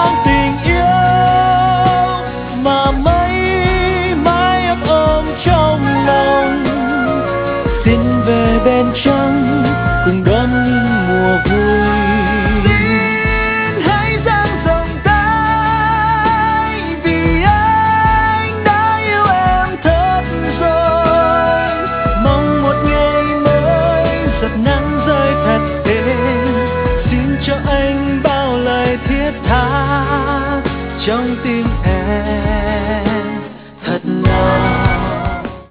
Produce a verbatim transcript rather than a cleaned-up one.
mang tình yêu mà mây mãi ấp ôm trong lòng. Xin về bên trăng cùng đón những mùa vui. Xin hãy dang rộng tay vì anh đã yêu em thật rồi. Mong một ngày mới giọt nắng rơi thật êm. Xin cho anh bao lời thiết tha trong tim em.